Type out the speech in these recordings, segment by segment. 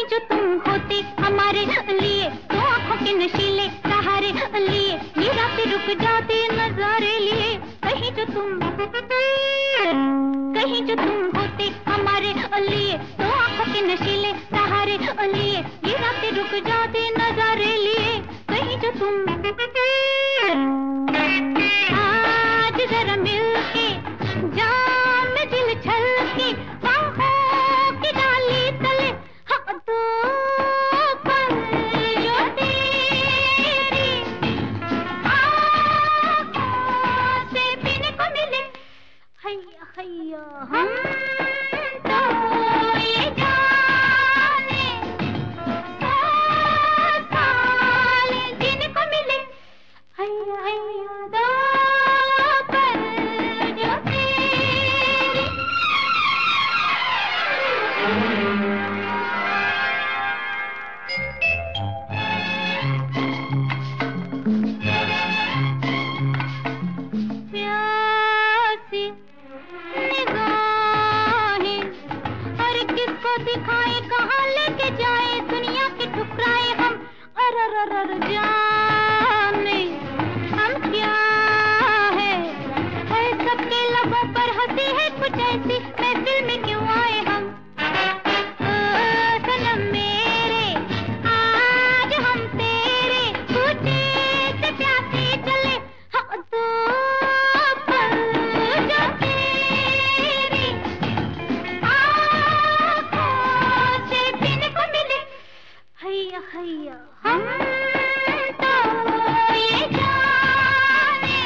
जो तुम होते हमारे लिए, तो आंखों के नशीले सहारे लिए, ये रातें रुक जाती नजारे लिए। कहीं जो तुम होते हमारे लिए, तो आंखों के नशीले सहारे लिए, ये रातें रुक जाती नजारे लिए। कहीं जो तुम आज जरा मिलके जाम में दिल छलके, बाहों की डाली तले हाँ तो पल जो तेरी आँखों से पीने को मिले। हैया हैया हम तो ये जाने सौ साल जीने को मिले। हैया हैया दो पल जो तेरी। प्यासी निगाहें और किसको दिखाए, कहाँ लेके जाए, दुनिया के ठुकराए हम अरररर जाने हम क्या है। सबके लबों पर हंसी है कुछ ऐसी, महफिल में क्यों आए हम। सनम मेरे आज हम तेरे पूछे से प्यासे चले हाँ तो पल जो तेरी आँखों से पीने को मिले। हैया हैया हम तो ये जाने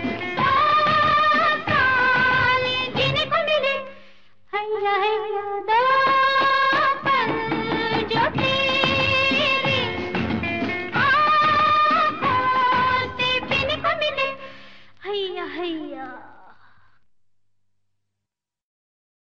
सौ साल जीने को मिले। हैया हैया